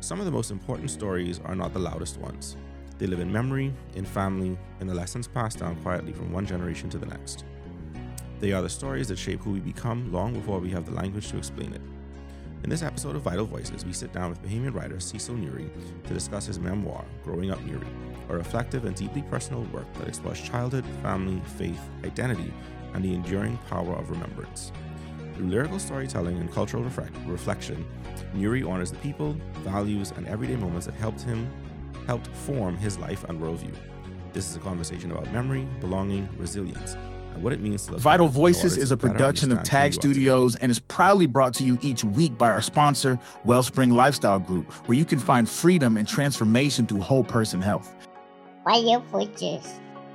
Some of the most important stories are not the loudest ones. They live in memory, in family, in the lessons passed down quietly from one generation to the next. They are the stories that shape who we become long before we have the language to explain it. In this episode of Vital Voices, we sit down with Bahamian writer Cecil Nuri to discuss his memoir, Growing Up Nuri, a reflective and deeply personal work that explores childhood, family, faith, identity, and the enduring power of remembrance. Through lyrical storytelling and cultural reflection, Nuri honors the people, values, and everyday moments that helped form his life and worldview. This is a conversation about memory, belonging, resilience, and what it means to live. Vital Voices is a production of Tag Studios and is proudly brought to you each week by our sponsor, Wellspring Lifestyle Group, where you can find freedom and transformation through whole person health. Vital Voices.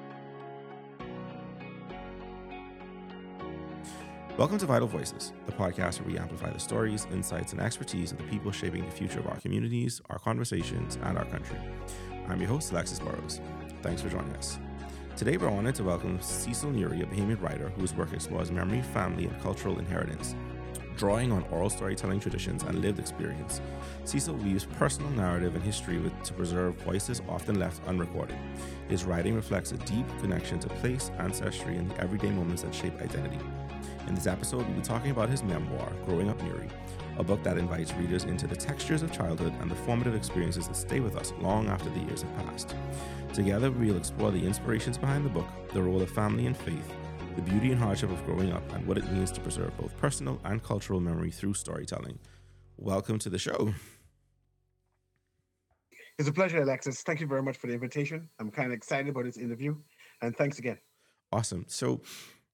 Welcome to Vital Voices, the podcast where we amplify the stories, insights, and expertise of the people shaping the future of our communities, our conversations, and our country. I'm your host, Alexis Burrows. Thanks for joining us. Today, we're honored to welcome Cecil Nuri, a Bahamian writer whose work explores memory, family, and cultural inheritance. Drawing on oral storytelling traditions and lived experience, Cecil weaves personal narrative and history to preserve voices often left unrecorded. His writing reflects a deep connection to place, ancestry, and the everyday moments that shape identity. In this episode, we'll be talking about his memoir, Growing Up Nuri, a book that invites readers into the textures of childhood and the formative experiences that stay with us long after the years have passed. Together, we'll explore the inspirations behind the book, the role of family and faith, the beauty and hardship of growing up, and what it means to preserve both personal and cultural memory through storytelling. Welcome to the show. It's a pleasure, Alexis. Thank you very much for the invitation. I'm kind of excited about this interview, and thanks again. Awesome. So,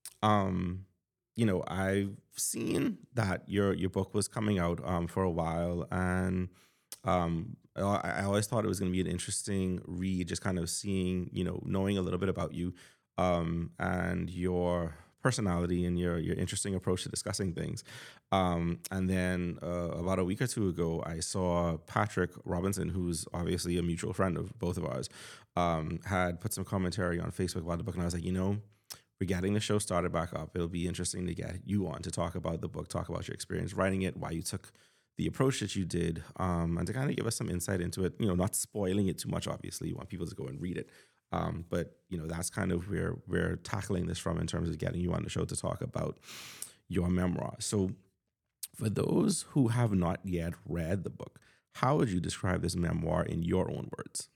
I've seen that your book was coming out for a while, and I always thought it was going to be an interesting read, just kind of seeing, knowing a little bit about you and your personality and your interesting approach to discussing things. And then about a week or two ago, I saw Patrick Robinson, who's obviously a mutual friend of both of ours, had put some commentary on Facebook about the book, and I was like, we're getting the show started back up. It'll be interesting to get you on to talk about the book, talk about your experience writing it, why you took the approach that you did, and to kind of give us some insight into it, not spoiling it too much, obviously. You want people to go and read it. But that's kind of where we're tackling this from in terms of getting you on the show to talk about your memoir. So for those who have not yet read the book, how would you describe this memoir in your own words?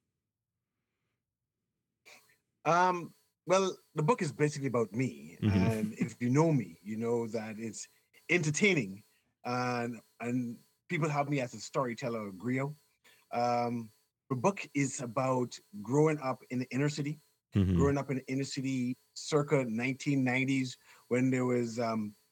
Well, the book is basically about me, and if you know me, you know that it's entertaining, and people have me as a storyteller or griot. The book is about growing up in the inner city, growing up in the inner city circa 1990s, when there was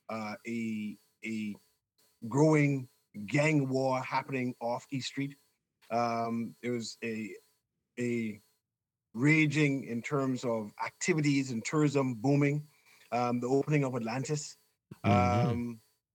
a growing gang war happening off East Street. There was a raging in terms of activities and tourism booming, the opening of Atlantis. The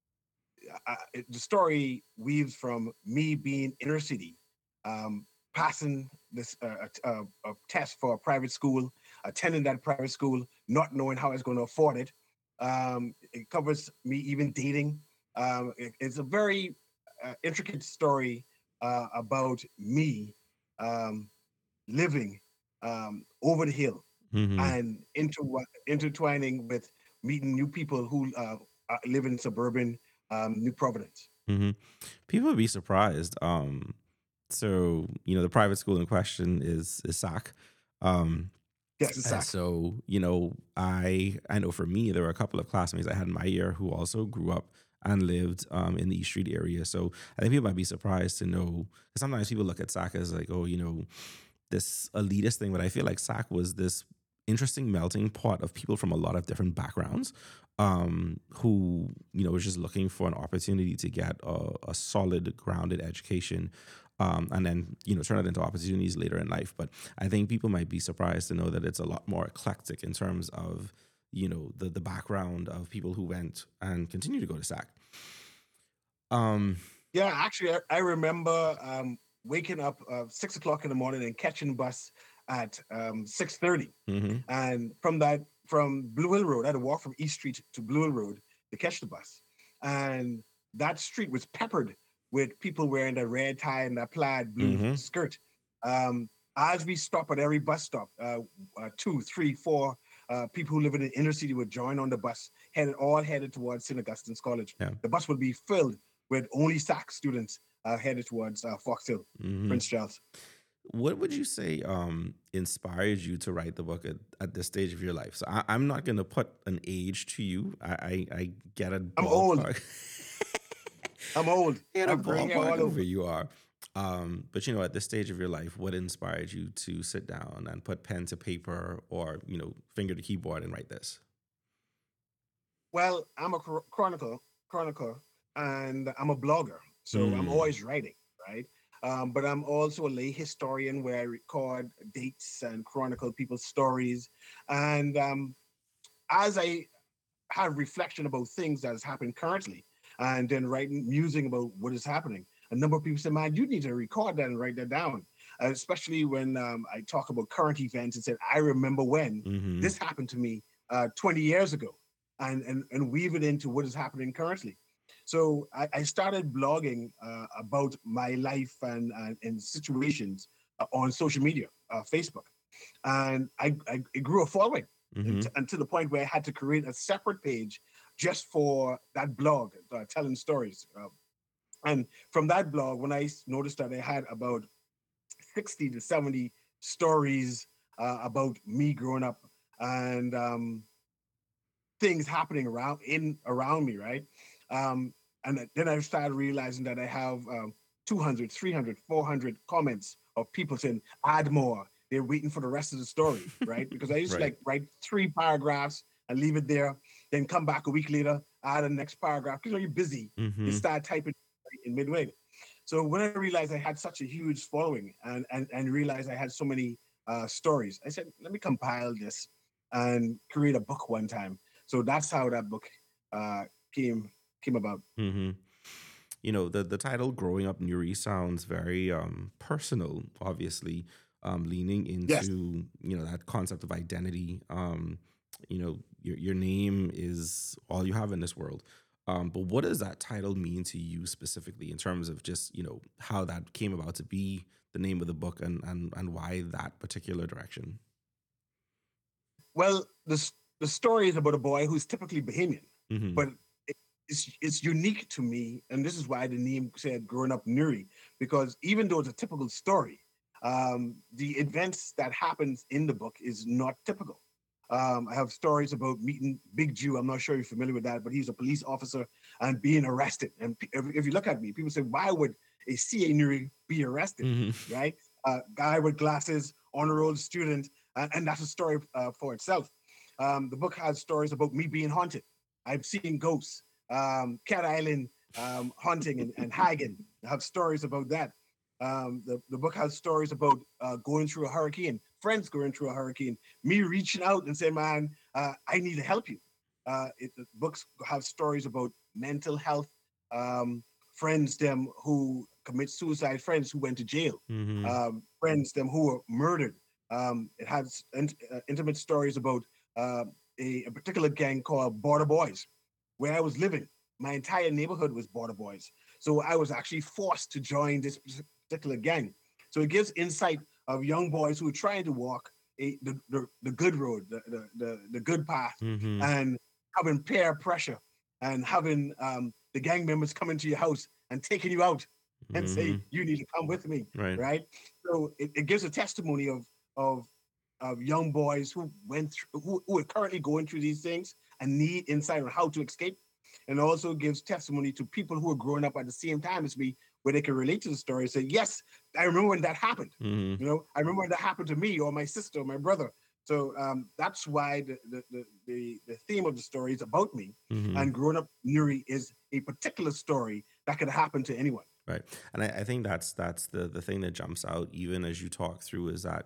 story weaves from me being inner city, passing this a test for a private school, attending that private school, not knowing how I was going to afford it. It covers me even dating. It's a very intricate story about me living over the hill and intertwining with meeting new people who live in suburban New Providence. People would be surprised. So the private school in question is SAC. Yes, it's SAC. So I know for me there were a couple of classmates I had in my year who also grew up and lived in the East Street area. So I think people might be surprised to know, because sometimes people look at SAC as like, this elitist thing, but I feel like SAC was this interesting melting pot of people from a lot of different backgrounds who, was just looking for an opportunity to get a solid, grounded education and then, turn it into opportunities later in life. But I think people might be surprised to know that it's a lot more eclectic in terms of, the background of people who went and continue to go to SAC. Yeah, actually, I remember waking up 6 o'clock in the morning and catching bus at 6:30. And from Blue Hill Road, I had to walk from East Street to Blue Hill Road to catch the bus. And that street was peppered with people wearing a red tie and a plaid blue Mm-hmm. skirt. As we stop at every bus stop, 2, 3, 4 people who live in the inner city would join on the bus, headed towards St. Augustine's College. Yeah. The bus would be filled with only SAC students headed towards Fox Hill, Mm-hmm. Prince Charles. What would you say inspired you to write the book at this stage of your life? So I'm not going to put an age to you. I get a ballpark. I'm old. I'm old. Get a I'm gray hair ballpark all of over. where you are. But at this stage of your life, what inspired you to sit down and put pen to paper or finger to keyboard and write this? Well, I'm a chronicler, and I'm a blogger, so I'm always writing, right? But I'm also a lay historian where I record dates and chronicle people's stories. And as I have reflection about things that has happened currently, and then writing, musing about what is happening, a number of people say, man, you need to record that and write that down. Especially when I talk about current events and said, I remember when this happened to me 20 years ago, and weave it into what is happening currently. So I started blogging about my life and situations on social media, Facebook. And it grew a following until the point where I had to create a separate page just for that blog, telling stories. And from that blog, when I noticed that I had about 60 to 70 stories about me growing up and things happening around me, right? And then I started realizing that I have 200, 300, 400 comments of people saying, add more. They're waiting for the rest of the story, right? Because I used to write 3 paragraphs and leave it there, then come back a week later, add the next paragraph. Because you're busy, you start typing in midway. So when I realized I had such a huge following and realized I had so many stories, I said, let me compile this and create a book one time. So that's how that book came about. The title "Growing Up Nuri" sounds very personal. Obviously, leaning into that concept of identity. Your name is all you have in this world. But what does that title mean to you specifically in terms of just how that came about to be the name of the book and why that particular direction? Well, the story is about a boy who's typically Bahamian, but it's unique to me, and this is why the name said "Growing Up Nuri," because even though it's a typical story, the events that happens in the book is not typical. I have stories about meeting Big Jew. I'm not sure you're familiar with that, but he's a police officer and being arrested. And if you look at me, people say, why would a CA Nuri be arrested, right? Guy with glasses, honor roll student, and that's a story for itself. The book has stories about me being haunted. I've seen ghosts, Cat Island haunting and Hagen. I have stories about that. The book has stories about going through a hurricane, friends going through a hurricane, me reaching out and saying, man, I need to help you. The books have stories about mental health, friends them who commit suicide, friends who went to jail, friends them who were murdered. It has intimate stories about a particular gang called Border Boys, where I was living. My entire neighborhood was Border Boys. So I was actually forced to join this particular gang. So it gives insight of young boys who are trying to walk the good road, the good path, and having peer pressure and having the gang members come into your house and taking you out and say, you need to come with me, right? So it gives a testimony of young boys who went through, who are currently going through these things and need insight on how to escape. And also gives testimony to people who are growing up at the same time as me, where they can relate to the story and say, yes, I remember when that happened. I remember when that happened to me or my sister or my brother. So that's why the theme of the story is about me. And Growing Up Nuri is a particular story that could happen to anyone. Right. And I think that's the thing that jumps out even as you talk through is that,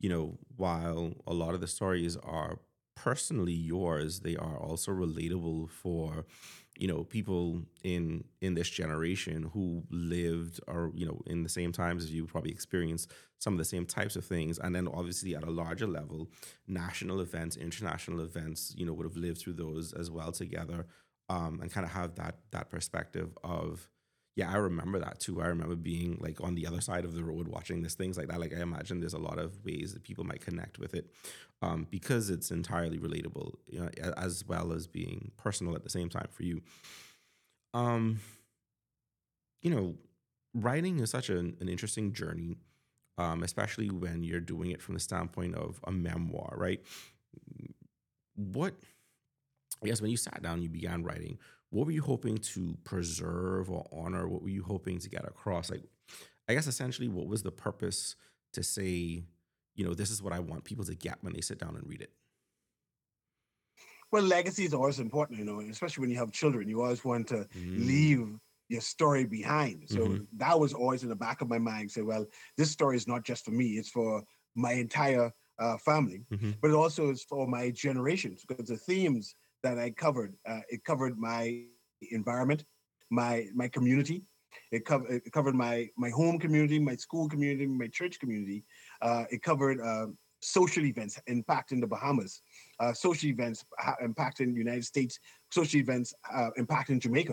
while a lot of the stories are personally yours, they are also relatable for people in this generation who lived or in the same times as you, probably experienced some of the same types of things, and then obviously at a larger level, national events, international events, would have lived through those as well together, and kind of have that perspective of Yeah, I remember that too. I remember being like on the other side of the road watching this things like that. Like I imagine there's a lot of ways that people might connect with it, because it's entirely relatable, you know, as well as being personal at the same time for you. Um, you know, writing is such an interesting journey, especially when you're doing it from the standpoint of a memoir, right? What, I guess, when you sat down, you began writing, what were you hoping to preserve or honor? What were you hoping to get across? Like, I guess essentially, what was the purpose to say, you know, this is what I want people to get when they sit down and read it? Well, legacy is always important, you know, especially when you have children. You always want to Mm, leave your story behind. So mm-hmm, that was always in the back of my mind. Say, well, this story is not just for me; it's for my entire family, mm-hmm, but it also is for my generations because the themes that I covered, it covered my environment, my community. It covered my home community, my school community, my church community. It covered social events impacting the Bahamas, social events impacting the United States, social events impacting Jamaica.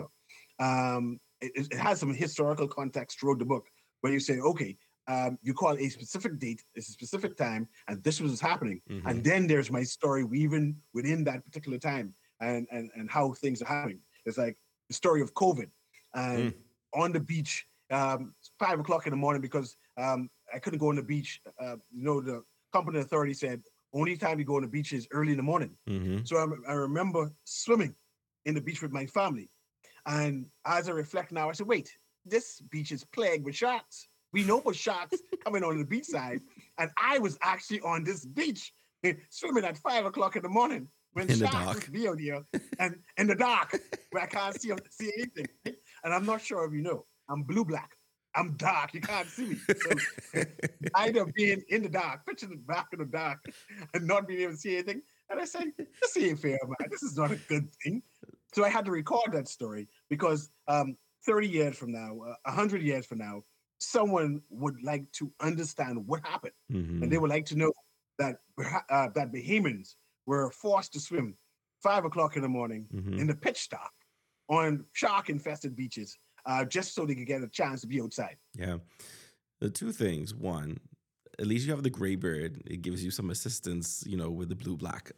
It has some historical context throughout the book where you say, okay, you call a specific date, it's a specific time, and this was happening. mm-hmm, And then there's my story weaving within that particular time and how things are happening. It's like the story of COVID mm, and on the beach, 5 o'clock in the morning because I couldn't go on the beach. The company authority said only time you go on the beach is early in the morning. mm-hmm, So I remember swimming in the beach with my family. And as I reflect now, I said, wait, this beach is plagued with sharks. We know about sharks coming on the beach side. And I was actually on this beach swimming at 5 o'clock in the morning when in the sharks dark. would be out here and in the dark where I can't see anything. And I'm not sure if you know, I'm blue black. I'm dark. You can't see me. So either being in the dark, pitching the back in the dark, and not being able to see anything. And I said, this ain't fair, man. This is not a good thing. So I had to record that story because 30 years from now, 100 years from now, someone would like to understand what happened. And they Mm-hmm, would like to know that that Bahamians were forced to swim 5 o'clock in the morning mm-hmm. in the pitch dark on shark-infested beaches just so they could get a chance to be outside. Yeah. The two things. One, at least you have the gray bird. It gives you some assistance, you know, with the blue black.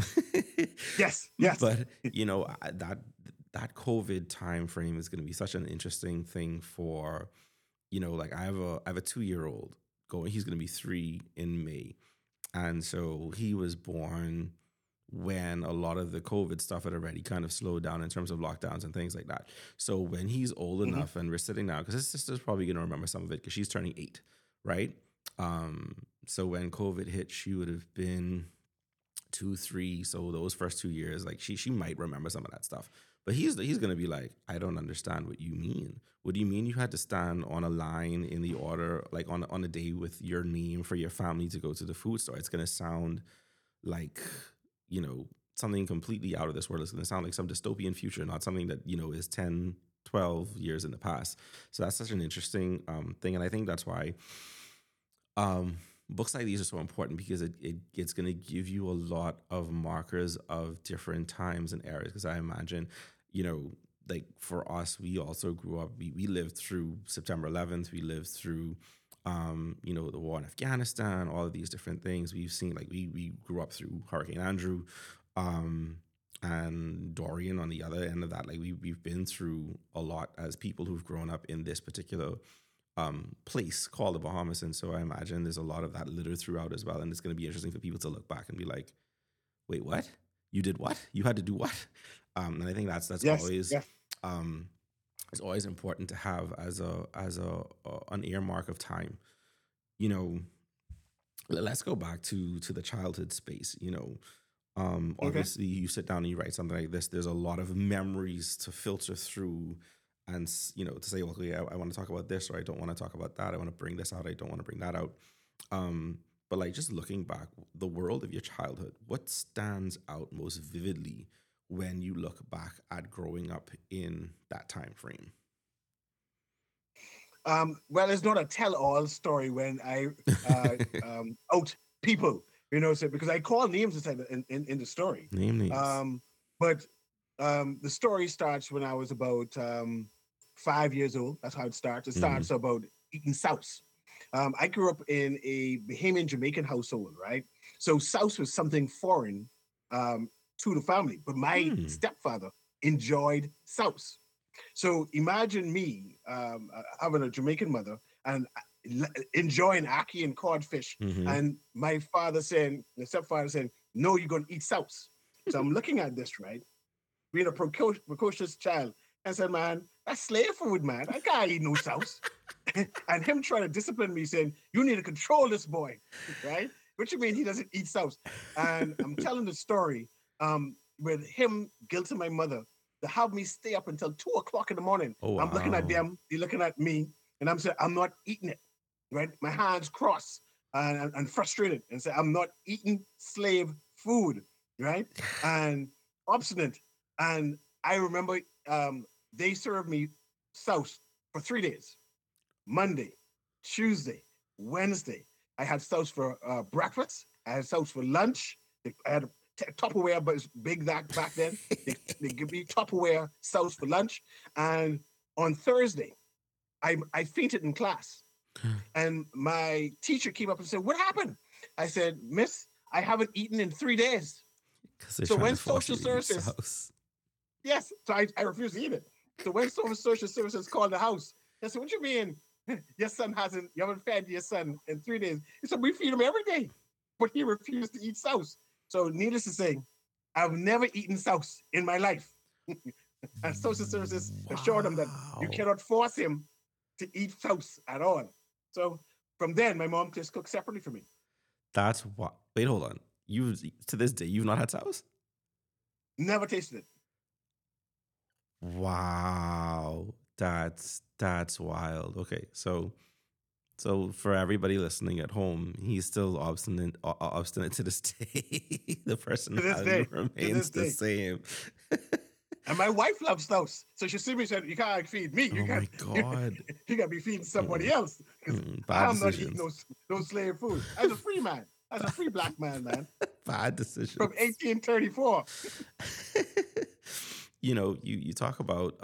Yes, yes. But you know that COVID time frame is going to be such an interesting thing for, you know, like I have a 2 year old going. He's going to be 3 in May, and so he was born when a lot of the COVID stuff had already kind of slowed down in terms of lockdowns and things like that. So when he's old Mm-hmm. enough and we're sitting down, because his sister's probably going to remember some of it because she's turning 8, right? So when COVID hit, she would have been 2, 3. So those first 2 years, like she might remember some of that stuff. But he's gonna be like, I don't understand what you mean. What do you mean you had to stand on a line in the order, like on a day with your name for your family to go to the food store? It's gonna sound like, you know, something completely out of this world. It's gonna sound like some dystopian future, not something that, you know, is 10, 12 years in the past. So that's such an interesting thing. And I think that's why um, books like these are so important because it's going to give you a lot of markers of different times and eras. Because I imagine, you know, like for us, we also grew up, we lived through September 11th, we lived through, you know, the war in Afghanistan, all of these different things. We've seen, like, we grew up through Hurricane Andrew, um, and Dorian on the other end of that. Like, we've been through a lot as people who've grown up in this particular place called the Bahamas. And so I imagine there's a lot of that littered throughout as well. And it's going to be interesting for people to look back and be like, wait, what? You did what? You had to do what? And I think that's Yes, always yes. um, it's always important to have as a an earmark of time. You know, let's go back to the childhood space. You know, Okay. obviously you sit down and you write something like this. There's a lot of memories to filter through, and you know, to say, well, okay, I want to talk about this, or I don't want to talk about that. I want to bring this out. I don't want to bring that out. But like, just looking back, the world of your childhood, what stands out most vividly when you look back at growing up in that time frame? Well, it's not a tell-all story when I uh, out people, you know, so because I call names inside in the story. Name names. Um, but the story starts when I was about 5 years old. That's how it starts. It Mm-hmm. starts about eating sauce. I grew up in a Bahamian Jamaican household, right? So sauce was something foreign to the family, but my Mm. stepfather enjoyed sauce. So imagine me having a Jamaican mother and enjoying ackee and codfish, Mm-hmm. and my father saying, the stepfather saying, "No, you're going to eat sauce." So I'm looking at this, right? Being a precocious child, and said, "Man, that's slave food, man. I can't eat no sauce." And him trying to discipline me, saying, "You need to control this boy," right? What you mean he doesn't eat sauce? And I'm telling the story with him guilting my mother to have me stay up until 2 o'clock in the morning. Oh, I'm looking at wow. them, they're looking at me, and I'm saying, "I'm not eating it," right? My hands crossed and frustrated, and say, "I'm not eating slave food," right? And obstinate. And I remember they served me sauce for 3 days. Monday, Tuesday, Wednesday. I had sauce for breakfast. I had sauce for lunch. I had Tupperware, but it's big that back then. They give me Tupperware sauce for lunch. And on Thursday, I fainted in class. And my teacher came up and said, "What happened?" I said, "Miss, I haven't eaten in 3 days." Because they're So trying when to force you social to eat services, sauce. yes, so I refused to eat it. So when social services called the house, they said, "What you mean? Your son you haven't fed your son in 3 days?" He said, "We feed him every day," but he refused to eat sauce. So needless to say, I've never eaten sauce in my life. And social services assured him that you Wow. cannot force him to eat sauce at all. So from then, my mom just cooked separately for me. That's what. Wait, hold on. You to this day you've not had sauce? Never tasted it. Wow. That's wild. Okay, so for everybody listening at home, he's still obstinate to this day. The To this personality day, to remains this the day. same. And my wife loves sauce. So she see me and said, "You can't feed me. Oh my God. You gotta be feeding somebody else. Because Bad I'm not eating decisions. no slave food. As a free man. As a free black man. Bad decisions. From 1834. You talk about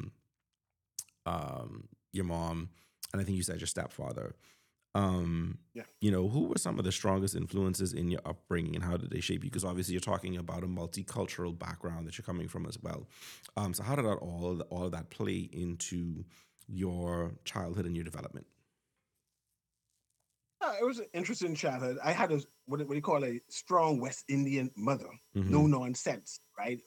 your mom, and I think you said your stepfather. Yeah. Who were some of the strongest influences in your upbringing, and how did they shape you? Because obviously you're talking about a multicultural background that you're coming from as well. So how did that all of that play into your childhood and your development? It was an interesting childhood. I had what you call a strong West Indian mother, no Mm-hmm. nonsense, right?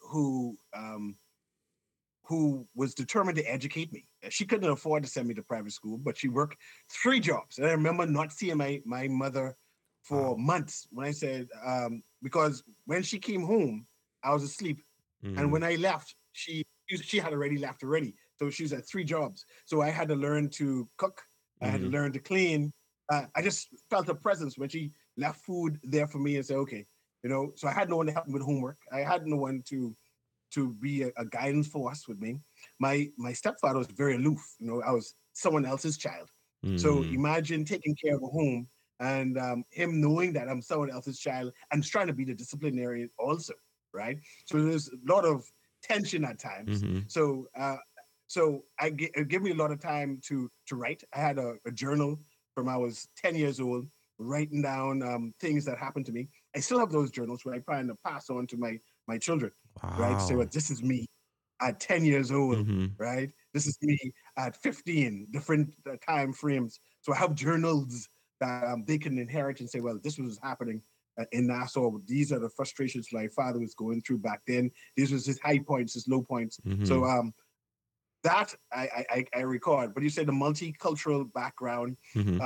Who was determined to educate me. She couldn't afford to send me to private school, but she worked 3 jobs. And I remember not seeing my mother for Wow. months. When I said, because when she came home, I was asleep. And when I left, she had already left already. So she was at 3 jobs. So I had to learn to cook. I had to Mm-hmm. learn to clean. I just felt her presence when she left food there for me and said, "Okay," So I had no one to help me with homework. I had no one to be a guidance force with me. My stepfather was very aloof. I was someone else's child. So Mm-hmm. imagine taking care of a home and him knowing that I'm someone else's child and trying to be the disciplinarian also, right? So there's a lot of tension at times. Mm-hmm. So it gave me a lot of time to write. I had a journal from I was 10 years old, writing down things that happened to me. I still have those journals where I plan to pass on to my children, right? To say, well, Wow. this is me at 10 years old, Mm-hmm. right? This is me at 15, different time frames. So I have journals that they can inherit and say, well, this was happening in Nassau. These are the frustrations my father was going through back then. These was his high points, his low points. Mm-hmm. So that I record. But you said the multicultural background. Mm-hmm.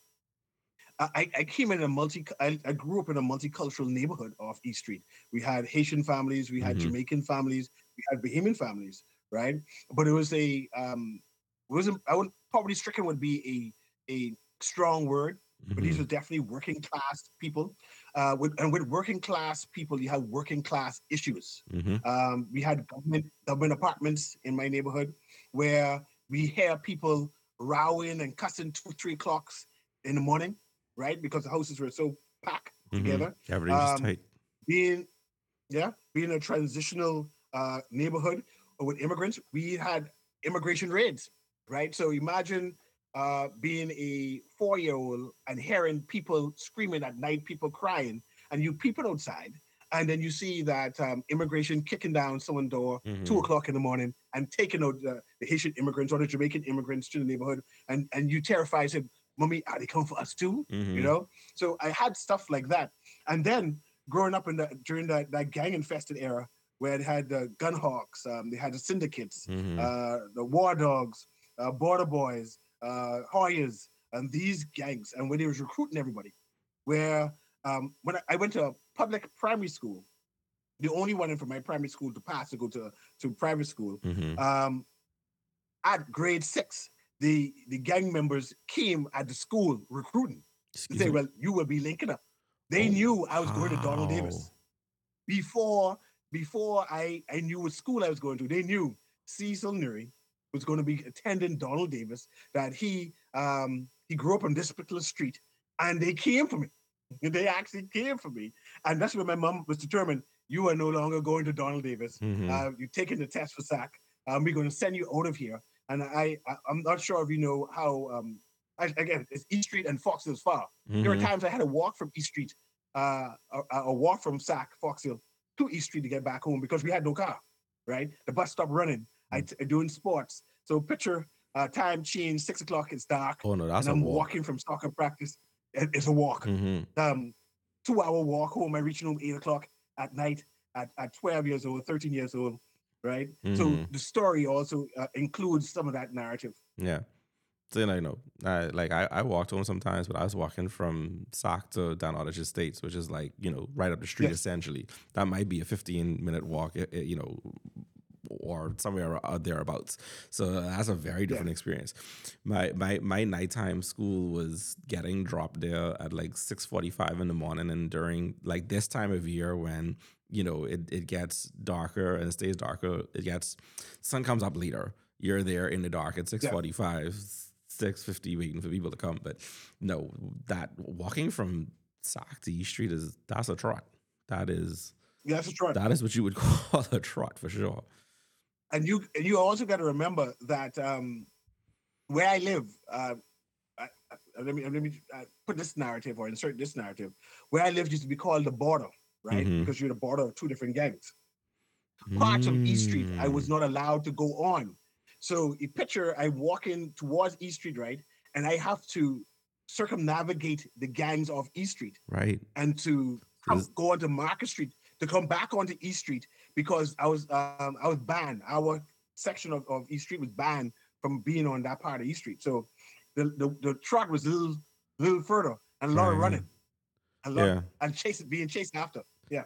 I came in I grew up in a multicultural neighborhood off East Street. We had Haitian families, we had Mm-hmm. Jamaican families, we had Bahamian families, right? But it was I would poverty stricken would be a strong word, but these Mm-hmm. were definitely working class people. With working class people, you have working class issues. Mm-hmm. We had government apartments in my neighborhood where we hear people rowing and cussing 2-3 o'clock in the morning, right? Because the houses were so packed Mm-hmm. together. Everything's just tight. Being being a transitional neighborhood with immigrants, we had immigration raids, right? So imagine being a 4-year-old and hearing people screaming at night, people crying, and you peeping outside, and then you see that immigration kicking down someone's door 2:00 in the morning and taking out the Haitian immigrants or the Jamaican immigrants to the neighborhood, and you terrify him, "Mommy, are they coming for us too?" You know. So I had stuff like that, and then growing up during that gang infested era, where it had the gun hawks, they had the syndicates, the war dogs, border boys, Hoyas, and these gangs, and when they was recruiting everybody, where when I went to a public primary school, the only one from my primary school to pass to go to private school, at grade 6, the gang members came at the school recruiting to say, well, you will be linking up. They knew I was going to Donald Davis. Before I knew what school I was going to, they knew Cecil Nuri was going to be attending Donald Davis, that he grew up on this particular street, and they came for me. They actually came for me. And that's when my mom was determined, you are no longer going to Donald Davis. You're taking the test for SAC. We're going to send you out of here. And I'm not sure if you know how, again, it's East Street and Fox Hill's far. There were times I had to walk from East Street, or walk from SAC, Fox Hill, to East Street to get back home because we had no car, right? The bus stopped running. Doing sports. So picture time change, 6:00, it's dark. Oh no, that's and I'm a walk. Walking from soccer practice. It's a walk. 2-hour walk home. I'm reaching home 8:00 at night at 12 years old, 13 years old, right? So the story also includes some of that narrative. Yeah. So, you know, I walked home sometimes, but I was walking from SAC to Dan Aldrich Estates, which is like, you know, right up the street, essentially. That might be a 15-minute walk, you know, or somewhere thereabouts. So that's a very different experience. My nighttime school was getting dropped there at like 6:45 in the morning, and during like this time of year when, you know, it gets darker and it stays darker, sun comes up later. You're there in the dark at 6:45, 6:50 waiting for people to come. But no, that walking from SAC to East Street that's a trot. That's a trot. That is what you would call a trot for sure. And you also got to remember that where I live, let me put this narrative or insert this narrative. Where I live used to be called the border, right? Because you're the border of two different gangs. Parts of East Street I was not allowed to go on. So you picture I'm walking towards East Street, right? And I have to circumnavigate the gangs of East Street. Right. And to go onto Market Street, to come back onto East Street, because I was banned. Our section of East Street was banned from being on that part of East Street. So the truck was a little further and a lot of running. And being chased after. Yeah.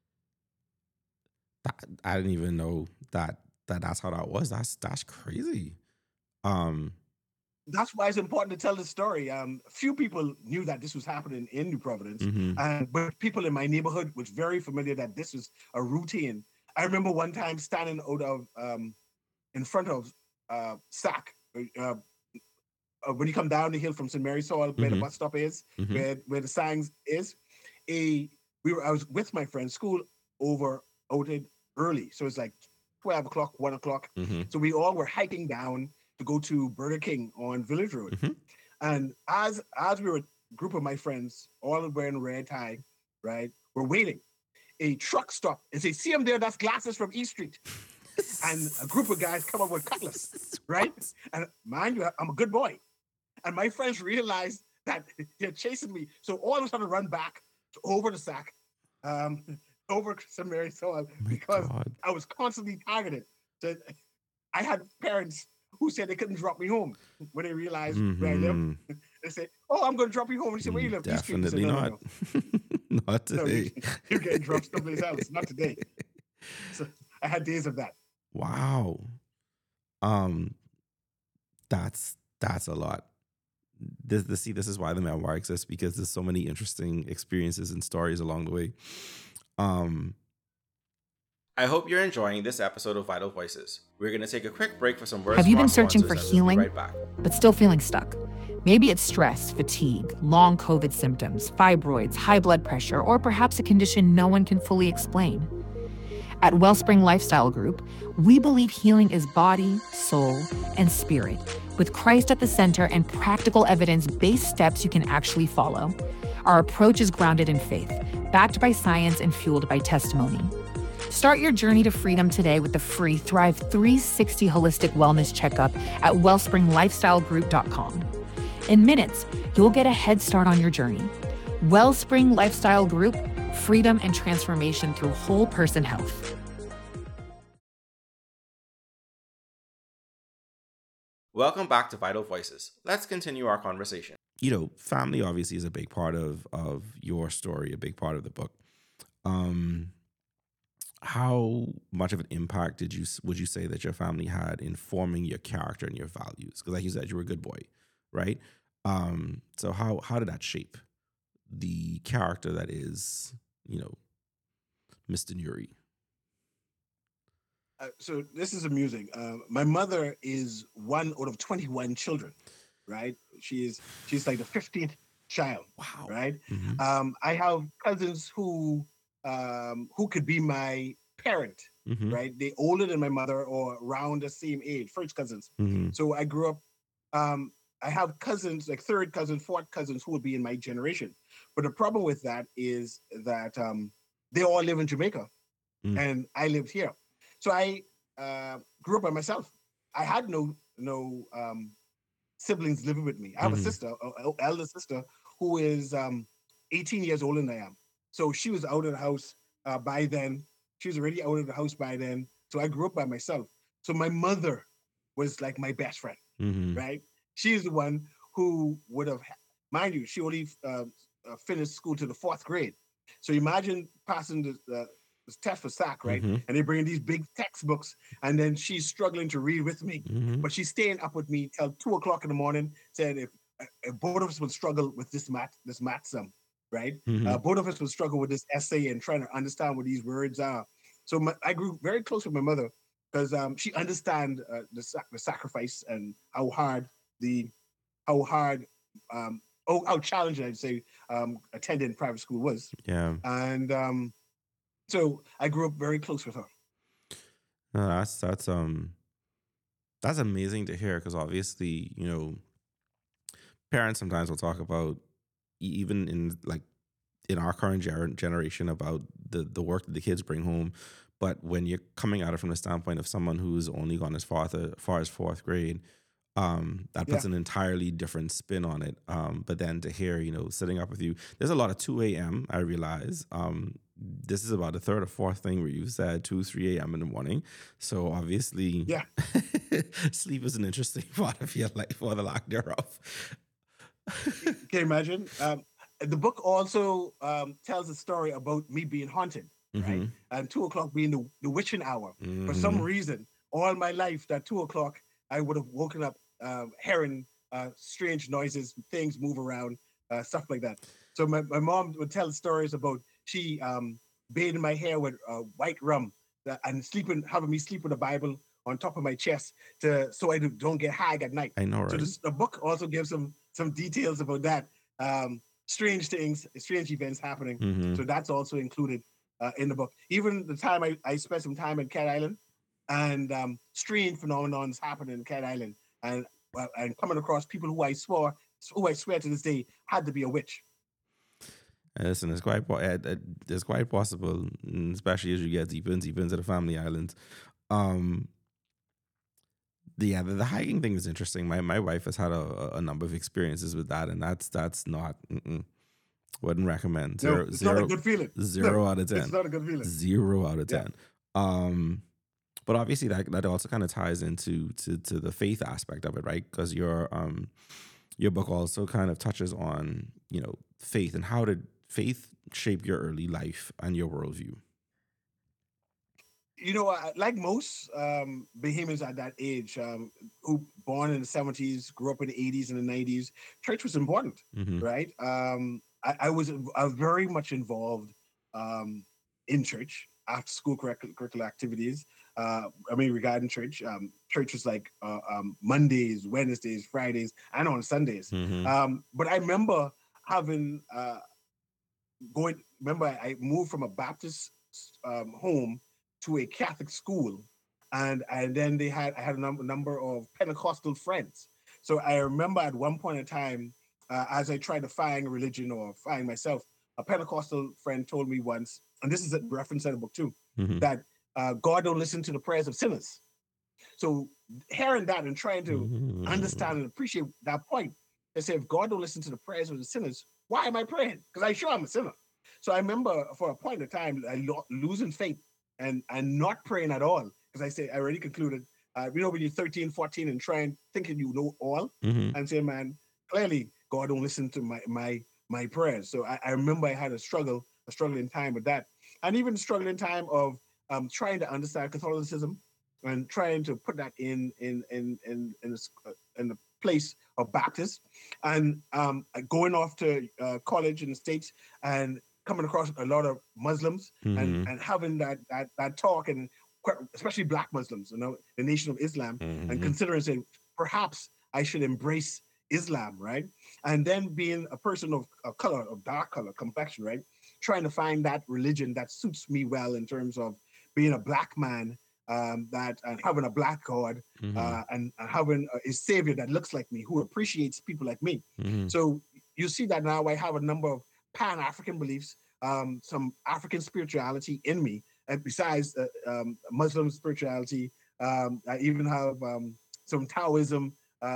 I didn't even know that's how that was. That's crazy. That's why it's important to tell the story. Few people knew that this was happening in New Providence, but people in my neighborhood was very familiar that this was a routine. I remember one time standing out of in front of SAC when you come down the hill from St. Mary's Hall, where the bus stop is, where the signs is. I was with my friend. School outed early, so it's like 12 o'clock, 1 o'clock. So we all were hiking down to go to Burger King on Village Road. And as we were a group of my friends, all wearing red tie, right, we're waiting. A truck stopped and say, "See him there? That's Glasses from East Street." And a group of guys come up with cutlass, right? And mind you, I'm a good boy. And my friends realized that they're chasing me. So all of a sudden run back over the SAC, over St. Mary's Hall, because I was constantly targeted. So I had parents who said they couldn't drop me home when they realized where I live. They said, "Oh, I'm going to drop you home." And he said, "Where you live?" Definitely said, not. No. Not today. No, you're getting dropped someplace else. Not today. So I had days of that. Wow. That's a lot. This is why the memoir exists, because there's so many interesting experiences and stories along the way. I hope you're enjoying this episode of Vital Voices. We're going to take a quick break for some words. Have you been searching for healing, but still feeling stuck? Maybe it's stress, fatigue, long COVID symptoms, fibroids, high blood pressure, or perhaps a condition no one can fully explain. At Wellspring Lifestyle Group, we believe healing is body, soul, and spirit, with Christ at the center and practical evidence-based steps you can actually follow. Our approach is grounded in faith, backed by science and fueled by testimony. Start your journey to freedom today with the free Thrive 360 Holistic Wellness Checkup at wellspringlifestylegroup.com. In minutes, you'll get a head start on your journey. Wellspring Lifestyle Group, freedom and transformation through whole person health. Welcome back to Vital Voices. Let's continue our conversation. You know, family obviously is a big part of your story, a big part of the book. How much of an impact would you say that your family had in forming your character and your values? Because like you said, you were a good boy, right? So how did that shape the character that is, you know, Mr. Nuri? So this is amusing. My mother is one out of 21 children, right? She's like the 15th child. Wow. Right. Mm-hmm. I have cousins who could be my parent, Mm-hmm. right? They older than my mother or around the same age, first cousins. Mm-hmm. So I grew up. I have cousins, like third cousins, fourth cousins who would be in my generation. But the problem with that is that they all live in Jamaica, and I lived here. So I grew up by myself. I had no siblings living with me. I have a sister, an elder sister, who is 18 years older than I am. So she was out of the house by then. She was already out of the house by then. So I grew up by myself. So my mother was like my best friend, right? She's the one who would have, mind you, she only finished school to the 4th grade. So imagine passing the test for SAC, right? And they bring these big textbooks, and then she's struggling to read with me, but she's staying up with me till 2 o'clock in the morning, saying if both of us would struggle with this math sum, right? Both of us would struggle with this essay and trying to understand what these words are. So I grew very close with my mother because she understand the sacrifice and how challenging, I'd say, attending private school was. Yeah. And so I grew up very close with her. No, that's amazing to hear, because obviously, you know, parents sometimes will talk about, even in our current generation, about the work that the kids bring home. But when you're coming at it from the standpoint of someone who's only gone as far as 4th grade, that puts an entirely different spin on it. But then to hear, you know, sitting up with you, there's a lot of 2 a.m. I realize. This is about the 3rd or 4th thing where you said 2, 3 a.m. in the morning. So obviously, sleep is an interesting part of your life, or the lack thereof. Can you imagine? The book also tells a story about me being haunted, right? And 2 o'clock being the witching hour. For some reason, all my life, that 2 o'clock, I would have woken up hearing strange noises, things move around, stuff like that. So my mom would tell stories about she bathing my hair with white rum and having me sleep with a Bible on top of my chest so I don't get high at night. I know, right? So the book also gives some details about that. Strange things, strange events happening. So that's also included in the book. Even the time I spent some time in Cat Island, and strange phenomenons happening in Cat Island, and coming across people who I swear to this day had to be a witch. Listen, it's quite possible, especially as you get deeper and deeper into the family islands. The hiking thing is interesting. My wife has had a number of experiences with that, and that's not. Wouldn't recommend. It's not a good feeling. 0 out of 10. It's not a good feeling. 0 out of 10. But obviously that also kind of ties into the faith aspect of it, right? Because your book also kind of touches on, you know, faith, and how did faith shape your early life and your worldview? You know, like most Bahamians at that age, who born in the 70s, grew up in the 80s and the 90s, church was important, right? I was very much involved in church, after school curricular activities. Regarding church, church was like Mondays, Wednesdays, Fridays, and on Sundays. But I remember having I moved from a Baptist home to a Catholic school, and then I had a number of Pentecostal friends. So I remember at one point in time, as I tried to find religion or find myself, a Pentecostal friend told me once, and this is a reference in the book too, that God don't listen to the prayers of sinners. So hearing that and trying to understand and appreciate that point, they say, if God don't listen to the prayers of the sinners, why am I praying? Because I'm sure I'm a sinner. So I remember for a point in time, losing faith and not praying at all. Because I say, I already concluded, when you're 13, 14 and thinking you know all, and saying, man, clearly God don't listen to my prayers. So I remember I had a struggling time with that. And even struggling time of trying to understand Catholicism and trying to put that in the place of Baptist, and going off to college in the States and coming across a lot of Muslims and having that talk, and especially Black Muslims, the Nation of Islam, and considering saying perhaps I should embrace Islam, right? And then being a person of color, of dark color complexion, right? Trying to find that religion that suits me well in terms of being a Black man, and having a Black God, and having a savior that looks like me, who appreciates people like me. So you see that now I have a number of Pan-African beliefs, some African spirituality in me, and besides Muslim spirituality, I even have some Taoism,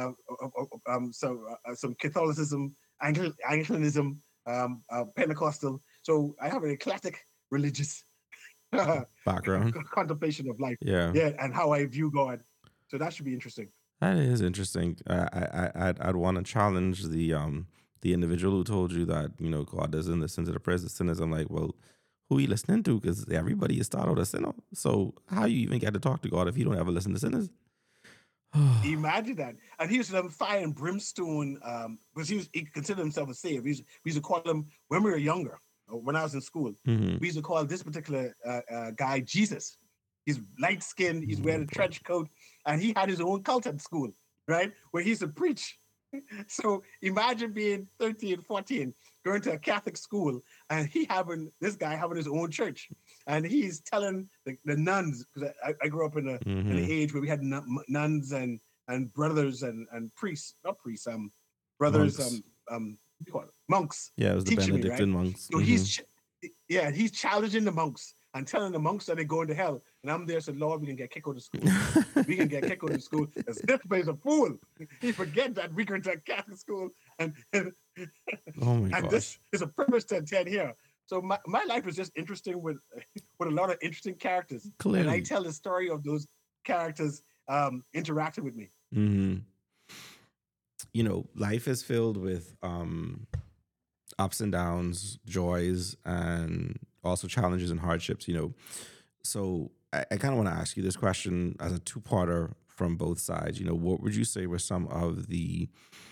some Catholicism, Anglicanism, Pentecostal. So I have an eclectic religious background, contemplation of life. Yeah, and how I view God. So that should be interesting. That is interesting. I'd want to challenge the individual who told you that God doesn't listen to the prayers of sinners. I'm like, well, who are you listening to? Because everybody is started out a sinner. So how you even get to talk to God if you don't ever listen to sinners? Imagine that. And he used to have fire and brimstone, because he considered himself a savior. We used to call him, when we were younger, when I was in school, we used to call this particular guy Jesus. He's light skinned, he's wearing a trench coat, and he had his own cult at school, right? Where he used to preach. So imagine being 13, 14, going to a Catholic school, and this guy having his own church. And he's telling the nuns, because I grew up in an age where we had nuns and brothers and priests, not priests, brothers, monks. Yeah, it was the Benedictine monks. So he's challenging the monks and telling the monks that they're going to hell. And I'm there saying, Lord, we can get kicked out of school. We can get kicked out of school. This place is a fool. He forget that we go to a Catholic school and this is a privilege to attend here. So my life is just interesting with a lot of interesting characters. Clearly. And I tell the story of those characters interacting with me. Life is filled with ups and downs, joys, and also challenges and hardships, So I kind of want to ask you this question as a two-parter from both sides. What would you say were some of the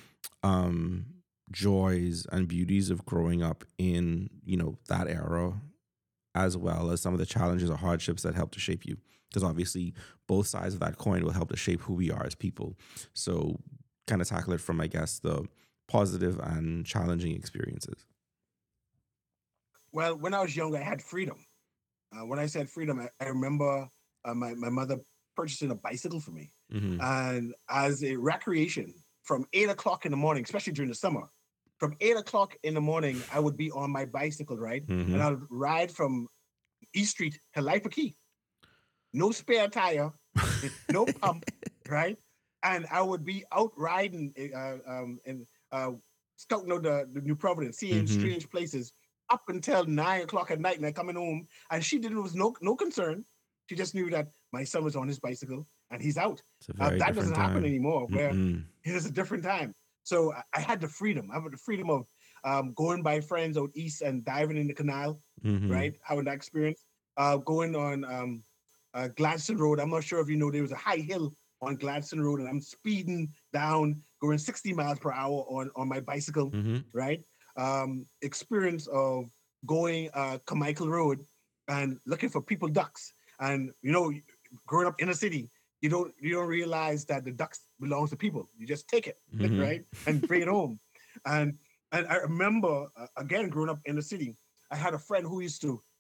joys and beauties of growing up in, that era, as well as some of the challenges or hardships that helped to shape you? Because obviously both sides of that coin will help to shape who we are as people. So kind of tackle it from, I guess, the positive and challenging experiences. Well, when I was younger, I had freedom. When I said freedom, I remember my mother purchasing a bicycle for me. And as a recreation, from 8 o'clock in the morning, especially during the summer, from 8 o'clock in the morning, I would be on my bicycle, right? And I would ride from East Street to Lifer Key. No spare tire, no pump, right? And I would be out riding and scouting out the New Providence, seeing strange places up until 9 o'clock at night, and I coming home. And she was no concern. She just knew that my son was on his bicycle and he's out. That doesn't happen anymore, where it is a different time. So I had the freedom. I had the freedom of going by friends out east and diving in the canal, right? Having that experience. Going on Gladstone Road. I'm not sure if you know, there was a high hill on Gladstone Road, and I'm speeding down, going 60 miles per hour on my bicycle, right? Experience of going Carmichael Road and looking for people ducks. And, growing up in a city, you don't realize that the ducks belongs to people. You just take it, right? And bring it home. And I remember, again, growing up in the city, I had a friend who used to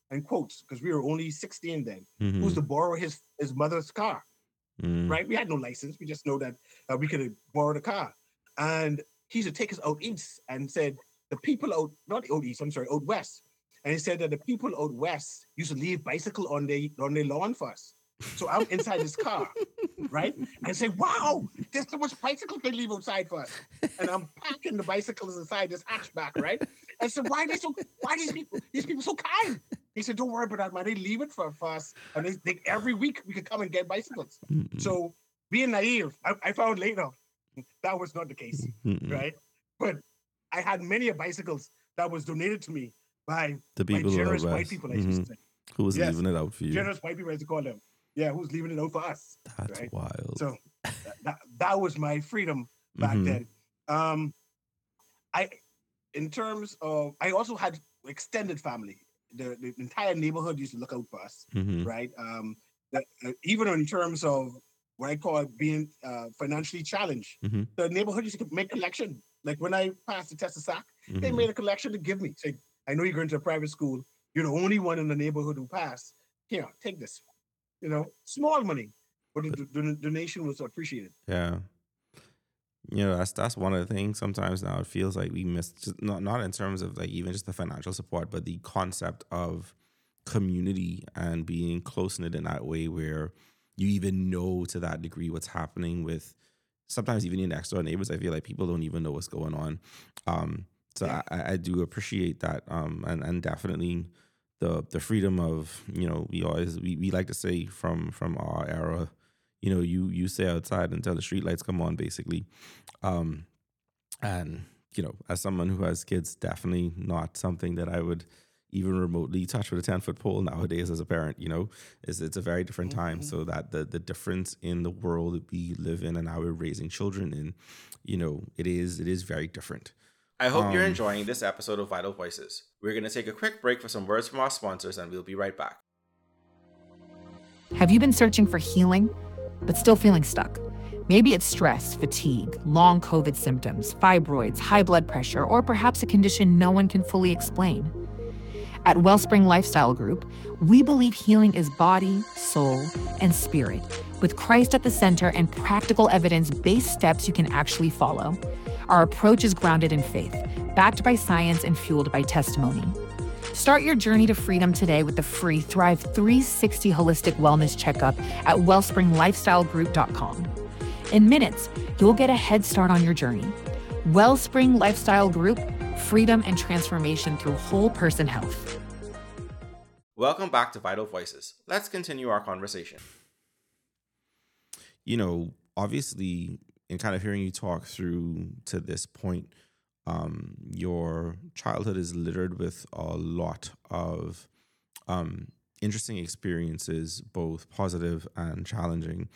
and quotes, because we were only 16 then, Mm-hmm. who's to borrow his mother's car, Mm-hmm. right? We had no license. We just know that we could borrow the car. And he used to take us out east and said, the people not out east, I'm sorry, out west. And he said that the people out west used to leave bicycle on their lawn for us. So I'm inside his car, right? And I say, wow, there's so much bicycles they leave outside for us. And I'm packing the bicycles inside this hatchback, right? I said, why these people so kind? He said, don't worry about that, man. They leave it for us. And they every week we could come and get bicycles. Mm-mm. So being naive, I found later that was not the case, Mm-mm. right? But I had many bicycles that was donated to me by The people who are generous white west. people, I Mhm. should say. Who was Yes. leaving it out for you? Generous white people, as you call them. Yeah, who's leaving it out for us. That's right? wild. So that was my freedom back Mhm. then. In terms of, I also had extended family. The entire neighborhood used to look out for us, Mhm. right? Even in terms of what I call being financially challenged, Mhm. the neighborhood used to make collection. Like when I passed the test of SAC, they Mhm. made a collection to give me. Say, I know you're going to a private school. You're the only one in the neighborhood who passed. Here, take this. Small money, but the donation was appreciated. Yeah. That's one of the things. Sometimes now it feels like we miss, just not in terms of like even just the financial support, but the concept of community and being close knit in that way, where you even know to that degree what's happening with sometimes even your next door neighbors. I feel like people don't even know what's going on. So Yeah. I do appreciate that, and definitely the freedom of, we like to say from our era, you stay outside until the street lights come on, basically. um and as someone who has kids, definitely not something that I would even remotely touch with a 10-foot pole nowadays as a parent. It's a very different time. Mhm. So that the difference in the world that we live in and how we're raising children in, it is very different. I hope you're enjoying this episode of Vital Voices. We're going to take a quick break for some words from our sponsors, and we'll be right back. Have you been searching for healing, but still feeling stuck? Maybe it's stress, fatigue, long COVID symptoms, fibroids, high blood pressure, or perhaps a condition no one can fully explain. At Wellspring Lifestyle Group, we believe healing is body, soul, and spirit, with Christ at the center and practical evidence-based steps you can actually follow. Our approach is grounded in faith, backed by science and fueled by testimony. Start your journey to freedom today with the free Thrive 360 Holistic Wellness Checkup at wellspringlifestylegroup.com. In minutes, you'll get a head start on your journey. Wellspring Lifestyle Group, freedom and transformation through whole person health. Welcome back to Vital Voices. Let's continue our conversation. Obviously, in kind of hearing you talk through to this point, your childhood is littered with a lot of interesting experiences, both positive and challenging.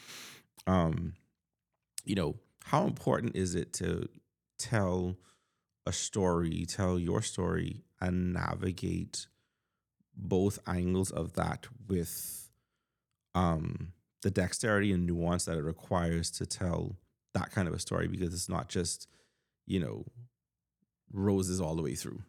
How important is it to tell your story, and navigate both angles of that with the dexterity and nuance that it requires to tell that kind of a story? Because it's not just, roses all the way through.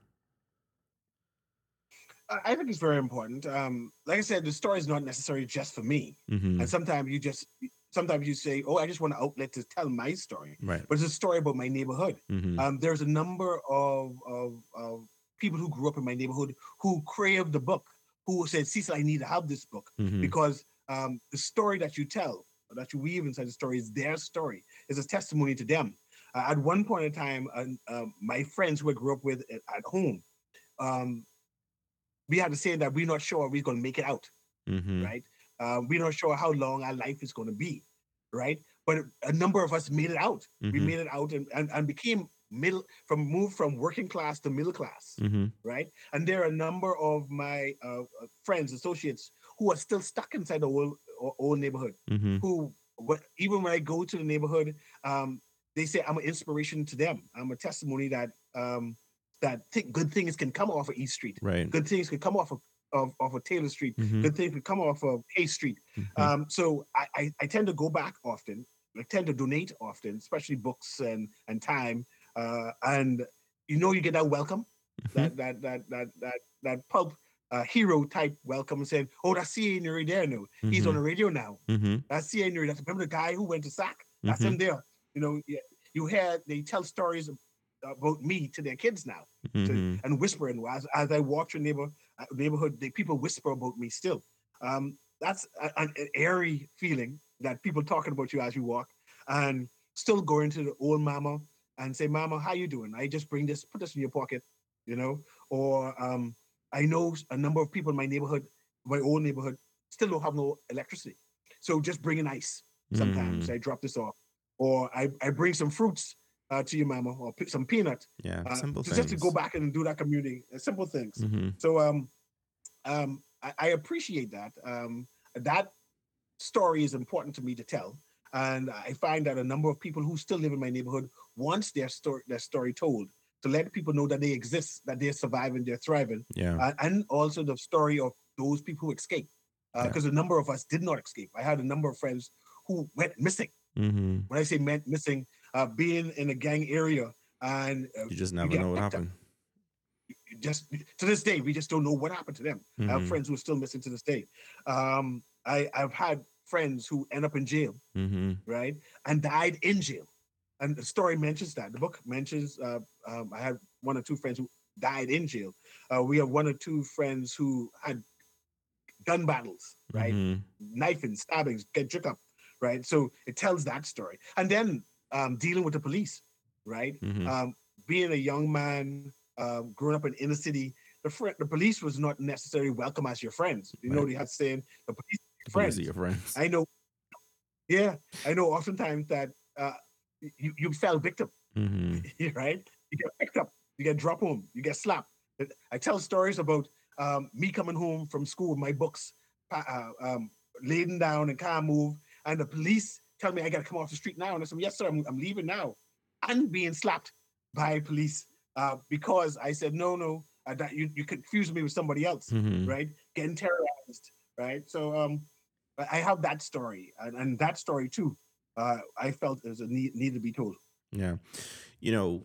I think it's very important. Like I said, the story is not necessarily just for me. Mm-hmm. And sometimes you say, "Oh, I just want an outlet to tell my story." Right. But it's a story about my neighborhood. Mm-hmm. There's a number of people who grew up in my neighborhood who craved the book, who said, "Cecil, I need to have this book," Mm-hmm. because the story that you tell, or that you weave inside the story, is their story. It's a testimony to them. At one point in time, my friends who I grew up with at home, we had to say that we're not sure we're going to make it out, Mm-hmm. right? We're not sure how long our life is going to be, right? But a number of us made it out. We Mhm. made it out and became moved from working class to middle class, Mm-hmm. right? And there are a number of my friends, associates, who are still stuck inside the old neighborhood. Mm-hmm. Who, even when I go to the neighborhood, they say I'm an inspiration to them. I'm a testimony that good things can come off of East Street. Right. Good things can come off of Taylor Street. Mhm. Good things can come off of Hay Street. Mhm. So I tend to go back often. I tend to donate often, especially books and time. And you get that welcome, Mhm. that pulp hero type welcome and said, "Oh, that's C.A. Nuri there now. He's on the radio now. That's C.A. Nuri. That's remember the guy who went to SAC. That's him there. You know, you hear they tell stories about me to their kids now, and whispering as I walk through neighborhood. People whisper about me still. That's an airy feeling that people talking about you as you walk, and still going to the old mama and say, "Mama, how you doing? I just bring this, put this in your pocket," you know, or I know a number of people in my neighborhood, my old neighborhood, still don't have no electricity. So just bringing ice. Sometimes I drop this off. Or I bring some fruits to your mama, or some peanut. Yeah, simple just things. to go back and do that community, simple things. So I appreciate that. That story is important to me to tell. And I find that a number of people who still live in my neighborhood wants their story told, to let people know that they exist, that they're surviving, they're thriving. Yeah. And also the story of those people who escaped. Because a number of us did not escape. I had a number of friends who went missing. When I say missing, being in a gang area, and you just never know what happened. Just to this day, we just don't know what happened to them. I have friends who are still missing to this day. I've had friends who end up in jail, right, and died in jail. And the story mentions that. The book mentions I had one or two friends who died in jail. We have one or two friends who had gun battles, right, knifing, stabbings, get tricked up, right. So it tells that story. And then dealing with the police, right, being a young man, growing up in inner city, the police was not necessarily welcome as your friends. You know, they had saying the police are your friends. I know. Yeah, I know. Oftentimes that you fell victim, right? You get picked up, you get dropped home, you get slapped. I tell stories about me coming home from school with my books laden down and can't move, and the police tell me I got to come off the street now, and I said, "Yes, sir, I'm leaving now," and being slapped by police because I said no, that you confused me with somebody else, right? Getting terrorized, right? So I have that story, and that story too. I felt there's a need to be told. Yeah, you know,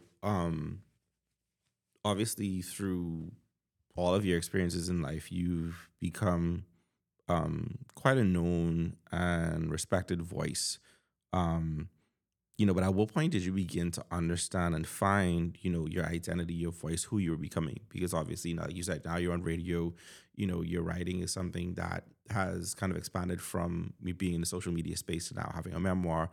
obviously through all of your experiences in life, you've become quite a known and respected voice. But at what point did you begin to understand and find, your identity, your voice, who you were becoming? Because obviously, now you said now you're on radio, your writing is something that has kind of expanded from me being in the social media space to now having a memoir.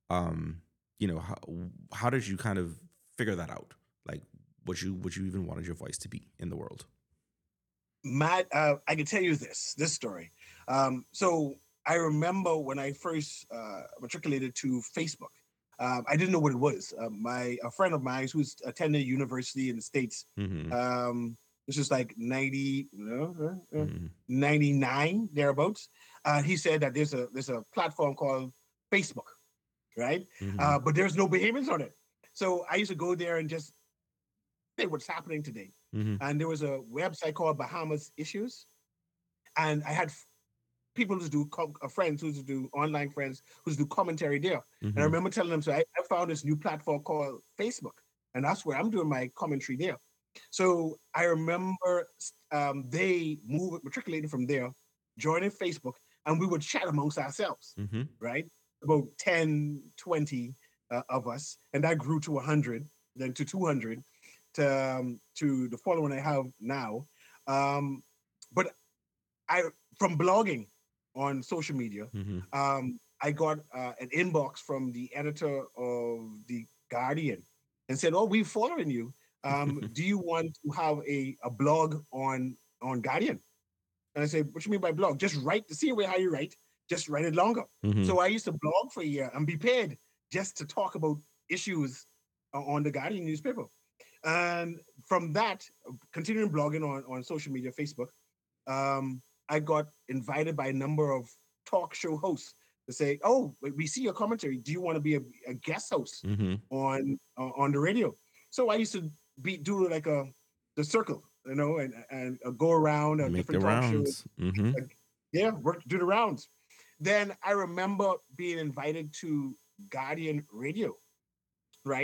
How did you kind of figure that out? Like, what you even wanted your voice to be in the world? Matt, I can tell you this story. So I remember when I first matriculated to Facebook. I didn't know what it was. A friend of mine who's attending university in the States, this is like 99 thereabouts. He said that there's a platform called Facebook, right? But there's no Bahamians on it. So I used to go there and just say what's happening today. And there was a website called Bahamas Issues, and I had people who do friends who do online friends who do commentary there. And I remember telling them, so I found this new platform called Facebook, and that's where I'm doing my commentary there. So I remember they matriculated from there, joining Facebook, and we would chat amongst ourselves, right? About 10, 20 of us, and that grew to 100, then to 200, to the following I have now. But from blogging on social media, I got an inbox from the editor of The Guardian and said, "Oh, we're following you. Do you want to have a blog on Guardian?" And I said, "What you mean by blog? Just write the same way how you write, just write it longer." So I used to blog for a year and be paid just to talk about issues on the Guardian newspaper. And from that, continuing blogging on social media, Facebook, I got invited by a number of talk show hosts to say, "Oh, we see your commentary. Do you want to be a guest host on the radio?" So I used to do like the circle, and go around different talk shows. Do the rounds. Then I remember being invited to Guardian Radio, right?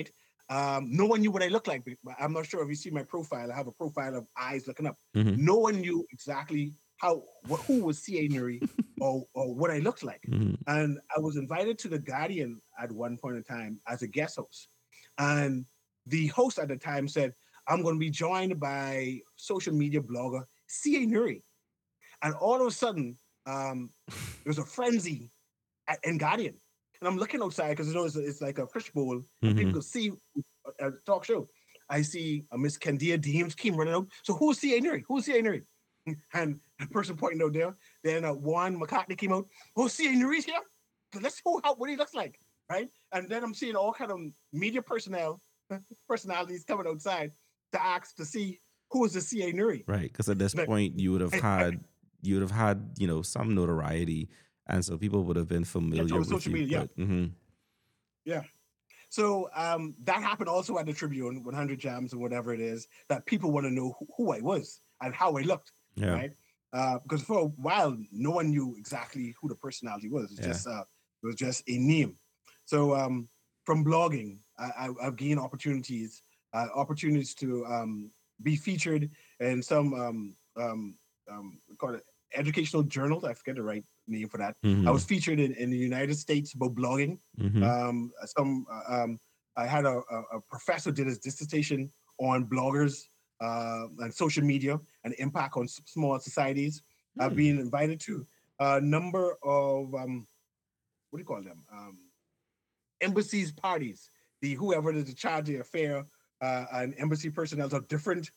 No one knew what I looked like. I'm not sure if you see my profile. I have a profile of eyes looking up. Mm-hmm. No one knew exactly who was C.A. Nuri or what I looked like. Mm-hmm. And I was invited to The Guardian at one point in time as a guest host. And the host at the time said, I'm going to be joined by social media blogger C.A. Nuri. And all of a sudden, there was a frenzy in Guardian. And I'm looking outside because it's like a fishbowl. And people can see a talk show. I see Miss Candia Deems came running out. So who's C.A. Nuri? Who's C.A. Nuri? And the person pointing out there. Then Juan McCartney came out. Oh, C.A. Nuri's here? Let's see what he looks like, right? And then I'm seeing all kind of media personalities coming outside to ask to see who is the C.A. Nuri. Right, because at this point you would have had some notoriety, and so people would have been familiar with social you. Media, but, mm-hmm. Yeah. So that happened also at the Tribune, 100 Jams and whatever it is, that people want to know who I was and how I looked, right? Because for a while, no one knew exactly who the personality was. It was just a name. So from blogging, I've gained opportunities to be featured in some call it educational journals. I forget the right name for that. Mm-hmm. I was featured in the United States about blogging. Mm-hmm. I had a professor did his dissertation on bloggers and social media and the impact on small societies. I've been invited to a number of what do you call them? Embassies parties. Whoever is in charge of the affair and embassy personnel of different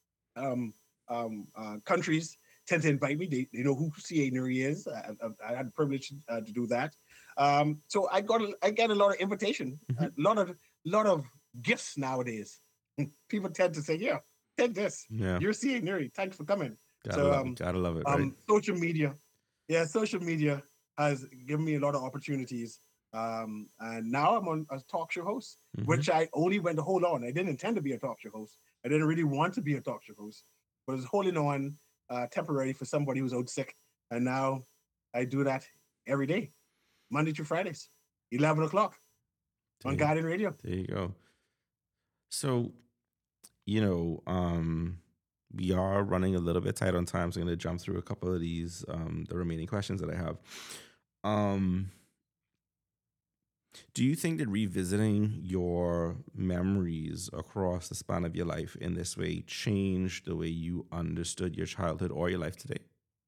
countries tend to invite me. They know who C.A. Nuri is. I had the privilege to do that. So I get a lot of invitation, a lot of gifts nowadays. People tend to say, "Yeah, take this. Yeah. You're C.A. Nuri. Thanks for coming." Gotta love it. Right? Social media has given me a lot of opportunities. And now I'm on a talk show host, which I only went to hold on. I didn't intend to be a talk show host. I didn't really want to be a talk show host, but I was holding on temporary for somebody who's out sick. And now I do that every day, Monday through Fridays, 11 o'clock on Guardian Radio. There you go. So, we are running a little bit tight on time, so I'm going to jump through a couple of these, the remaining questions that I have. Do you think that revisiting your memories across the span of your life in this way changed the way you understood your childhood or your life today?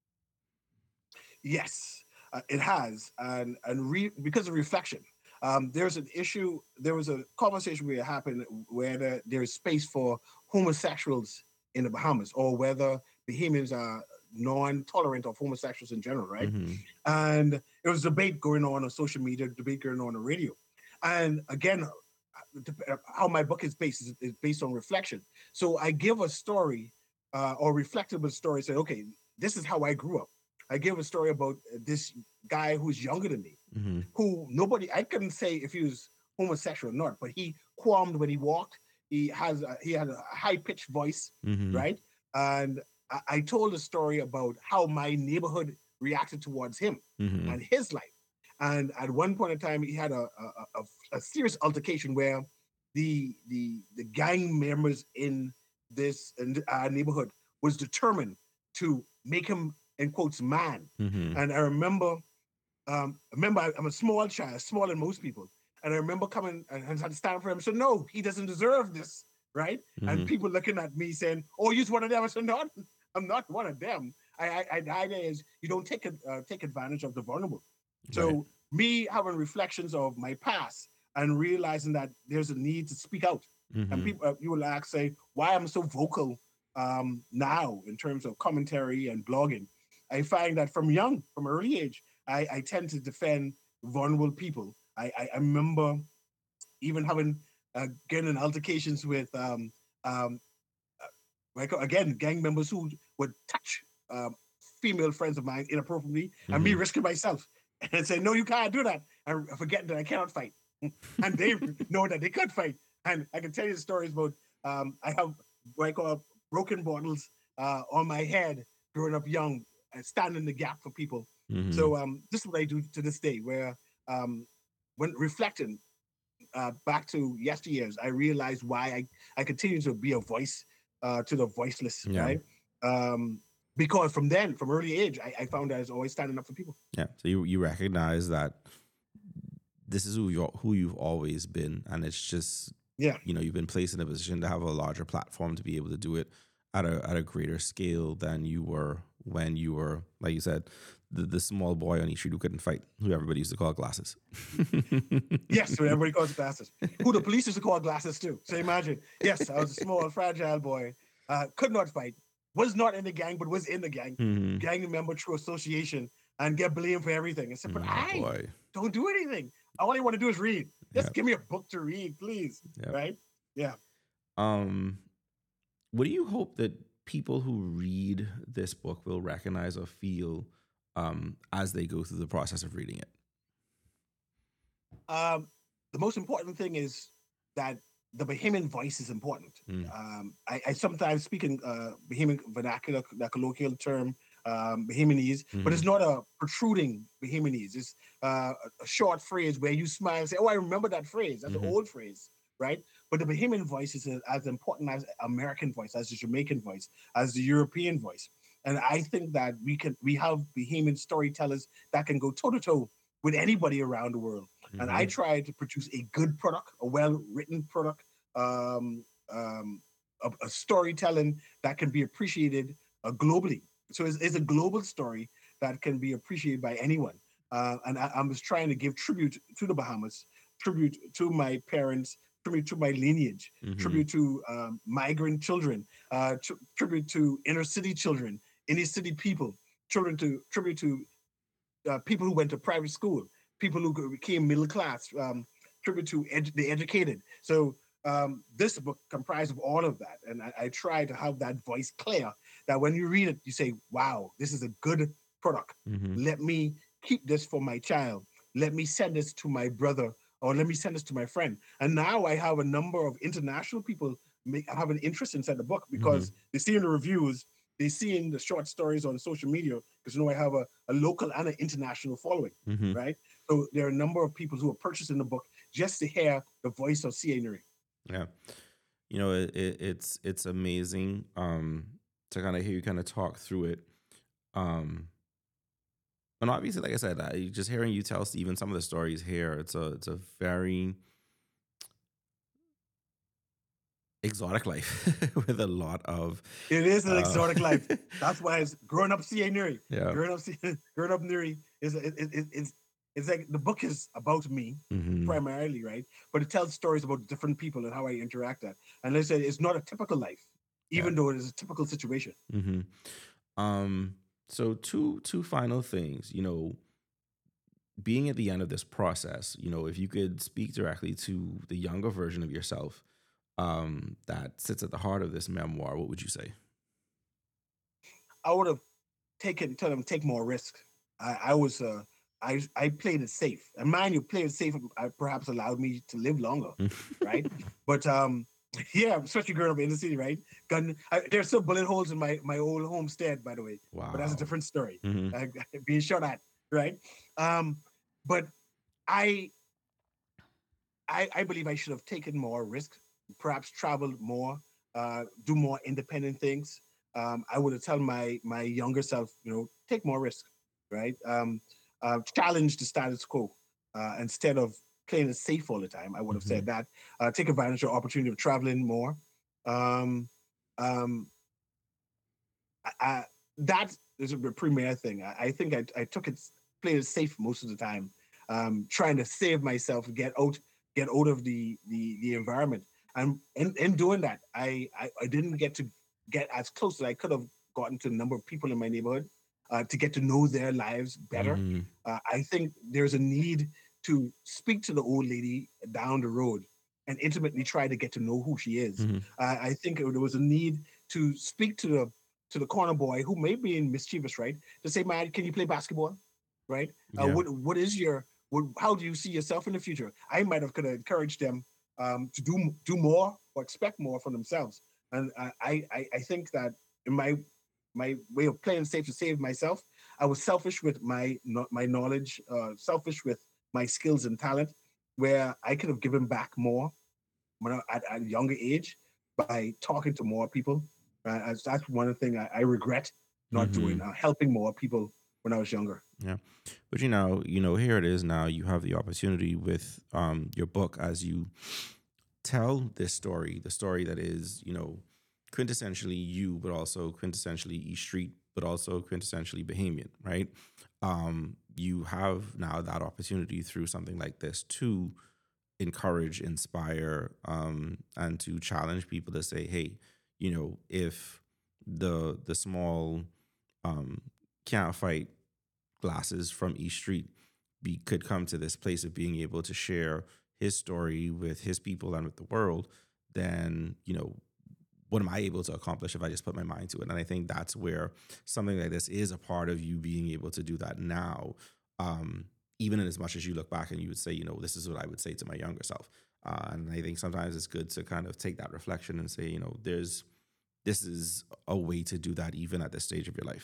Yes, it has. And because of reflection, there's an issue. There was a conversation where it happened where there's space for homosexuals in the Bahamas, or whether Bahamians are non-tolerant of homosexuals in general, right? And there was debate going on social media, debate going on the radio. And again, how my book is based on reflection. So I give a story or reflective story, say, okay, this is how I grew up. I give a story about this guy who's younger than me, who I couldn't say if he was homosexual or not, but he qualmed when he walked. He had a high-pitched voice, right? And I told a story about how my neighborhood reacted towards him and his life. And at one point in time, he had a serious altercation where the gang members in our neighborhood was determined to make him, in quotes, man. And I remember I'm a small child, smaller than most people. And I remember coming and had to stand for him. So no, he doesn't deserve this, right? And people looking at me saying, "Oh, you're one of them." I said, "No, I'm not one of them." The idea is you don't take advantage of the vulnerable. So me having reflections of my past and realizing that there's a need to speak out. And people, you will say, why I'm so vocal now in terms of commentary and blogging. I find that from early age, I tend to defend vulnerable people. I remember even having getting altercations with again, gang members who would touch female friends of mine inappropriately, and me risking myself and say, "No, you can't do that," and forgetting that I cannot fight, and they know that they could fight. And I can tell you the stories about I have what I call broken bottles on my head growing up young, and standing in the gap for people. So this is what I do to this day, where when reflecting, back to yesteryears, I realized why I continue to be a voice to the voiceless, Yeah. right? Because from early age, I found that I was always standing up for people. Yeah. So you recognize that this is who you've always been, and it's just you've been placed in a position to have a larger platform to be able to do it at a greater scale than you were when you were, like you said, the small boy on each street who couldn't fight, who everybody used to call Glasses. Yes, who everybody calls Glasses. Who the police used to call Glasses too. So imagine, yes, I was a small, fragile boy, could not fight, was not in the gang, but was in the gang, gang member through association, and get blamed for everything. I said, but I don't do anything. All I want to do is read. Just give me a book to read, please. Right? Yeah. What do you hope that people who read this book will recognize or feel as they go through the process of reading it? The most important thing is that the Bahamian voice is important. I sometimes speak in Bahamian vernacular, that colloquial term, Bahamianese, but it's not a protruding Bahamianese. It's a short phrase where you smile and say, oh, I remember that phrase. That's an old phrase, right? But the Bahamian voice is as important as American voice, as the Jamaican voice, as the European voice. And I think that we have Bahamian storytellers that can go toe-to-toe with anybody around the world. And I try to produce a good product, a well-written product, a storytelling that can be appreciated globally. So it's a global story that can be appreciated by anyone. And I was trying to give tribute to the Bahamas, tribute to my parents, tribute to my lineage, tribute to migrant children, tribute to inner city children, inner city people, tribute to people who went to private school, people who became middle class, tribute to the educated. So this book comprised of all of that. And I try to have that voice clear, that when you read it, you say, wow, this is a good product. Let me keep this for my child. Let me send this to my brother, or let me send this to my friend. And now I have a number of international people have an interest inside the book because they see in the reviews, they see in the short stories on social media, because I have a local and an international following, right? So there are a number of people who are purchasing the book just to hear the voice of C.A. Nuri. Yeah. It's amazing to kind of hear you kind of talk through it. And obviously, like I said, just hearing you tell Stephen some of the stories here, it's a very exotic life with a lot of. It is an exotic life. That's why it's growing up C.A. Nuri. Yeah. Growing up Nuri it's like the book is about me primarily, right? But it tells stories about different people and how I interact at. And let's say it's not a typical life, even though it is a typical situation. So two final things, being at the end of this process, if you could speak directly to the younger version of yourself that sits at the heart of this memoir, what would you say? I would have told them take more risk. I played it safe. And mind you, playing it safe perhaps allowed me to live longer, right? But yeah, especially growing up in the city, right? There's still bullet holes in my old homestead, by the way. Wow. But that's a different story. Being shot at, right? But I believe I should have taken more risk, perhaps traveled more, do more independent things. I would have told my younger self, take more risk, right? Challenge the status quo instead of playing it safe all the time. I would have said that. Take advantage of the opportunity of traveling more. That is a premier thing. I think I played it safe most of the time, trying to save myself, get out of the environment. And in doing that, I didn't get as close as I could have gotten to the number of people in my neighborhood. To get to know their lives better. I think there's a need to speak to the old lady down the road and intimately try to get to know who she is. I think there was a need to speak to the corner boy who may be mischievous, right? To say, man, can you play basketball, right? What is how do you see yourself in the future? I might have could have encouraged them to do more or expect more from themselves. And I think that in my way of playing safe to save myself, I was selfish with my knowledge, selfish with my skills and talent, where I could have given back more when at a younger age by talking to more people. That's one thing I regret not doing, helping more people when I was younger. Yeah. But here it is now. You have the opportunity with your book as you tell this story, the story that is, quintessentially you, but also quintessentially East Street, but also quintessentially Bahamian, right? You have now that opportunity through something like this to encourage, inspire, and to challenge people to say, hey, if the small can't fight glasses from East Street could come to this place of being able to share his story with his people and with the world, then, what am I able to accomplish if I just put my mind to it? And I think that's where something like this is a part of you being able to do that now, even in as much as you look back and you would say, this is what I would say to my younger self. And I think sometimes it's good to kind of take that reflection and say, this is a way to do that even at this stage of your life.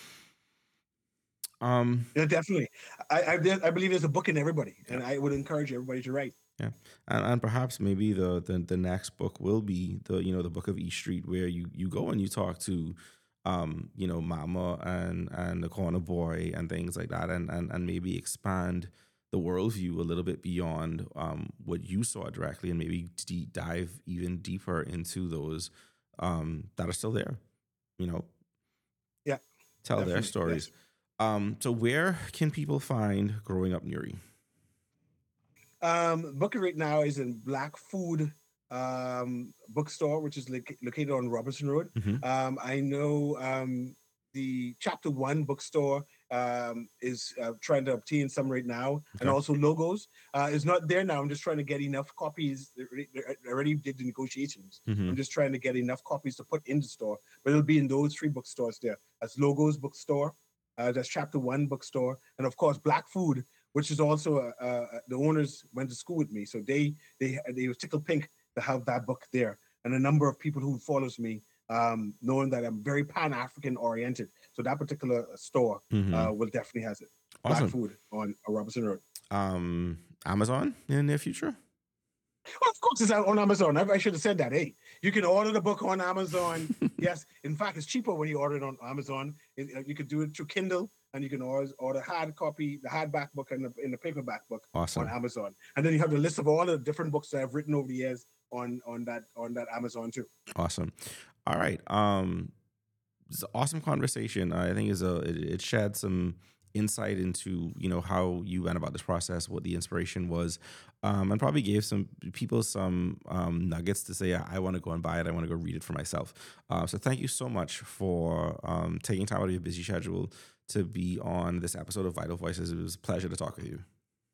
Yeah, definitely. I believe there's a book in everybody, and I would encourage everybody to write. Yeah, and perhaps maybe the next book will be the book of East Street, where you go and you talk to Mama and the corner boy and things like that, and maybe expand the worldview a little bit beyond what you saw directly, and maybe dive even deeper into those that are still there. Yeah, tell their stories. Yes. So where can people find Growing Up Nuri? Book right now is in Black Food bookstore, which is located on Robinson Road. I know the Chapter 1 bookstore is trying to obtain some right now, and also Logos is not there now. I'm just trying to get enough copies. They already did the negotiations. I'm just trying to get enough copies to put in the store, but it'll be in those 3 bookstores there. That's Logos bookstore, that's Chapter 1 bookstore, and of course Black Food, which is also the owners went to school with me, so they were tickled pink to have that book there, and a number of people who follows me, knowing that I'm very Pan-African oriented, so that particular store will definitely has it. Awesome. Black Food on Robinson Road. Amazon in the near future? Well, of course, it's on Amazon. I should have said that. Hey, you can order the book on Amazon. Yes, in fact, it's cheaper when you order it on Amazon. You could do it through Kindle, and you can always order hard copy, the hardback book and the paperback book on Amazon. And then you have the list of all the different books that I've written over the years on that Amazon too. Awesome. All right. It's an awesome conversation. I think it shed some insight into how you went about this process, what the inspiration was, and probably gave some people some nuggets to say, I want to go and buy it. I want to go read it for myself. So thank you so much for taking time out of your busy schedule to be on this episode of Vital Voices. It was a pleasure to talk with you.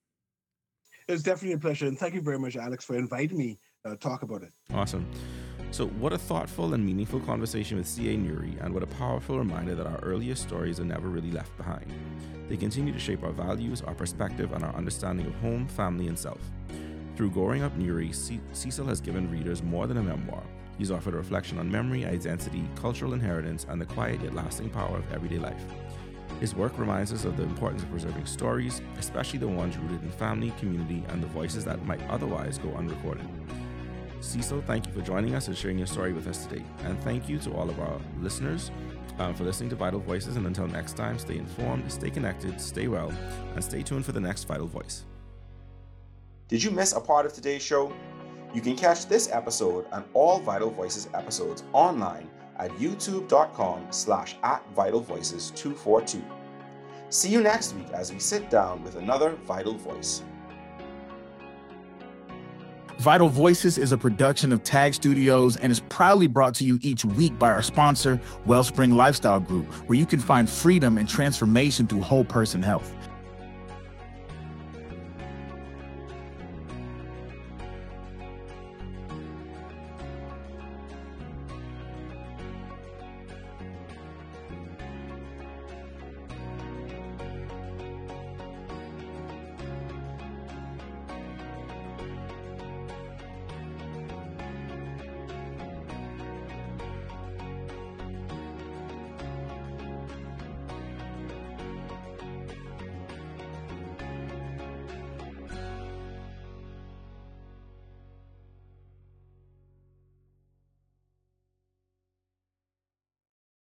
It was definitely a pleasure, and thank you very much, Alex, for inviting me to talk about it. Awesome. So what a thoughtful and meaningful conversation with C.A. Nuri, and what a powerful reminder that our earliest stories are never really left behind. They continue to shape our values, our perspective, and our understanding of home, family, and self. Through Growing Up Nuri, Cecil has given readers more than a memoir. He's offered a reflection on memory, identity, cultural inheritance, and the quiet yet lasting power of everyday life. His work reminds us of the importance of preserving stories, especially the ones rooted in family, community, and the voices that might otherwise go unrecorded. Cecil, thank you for joining us and sharing your story with us today. And thank you to all of our listeners for listening to Vital Voices. And until next time, stay informed, stay connected, stay well, and stay tuned for the next Vital Voice. Did you miss a part of today's show? You can catch this episode and all Vital Voices episodes online at youtube.com/@vitalvoices242. See you next week as we sit down with another Vital Voice. Vital Voices is a production of Tag Studios and is proudly brought to you each week by our sponsor, Wellspring Lifestyle Group, where you can find freedom and transformation through whole person health.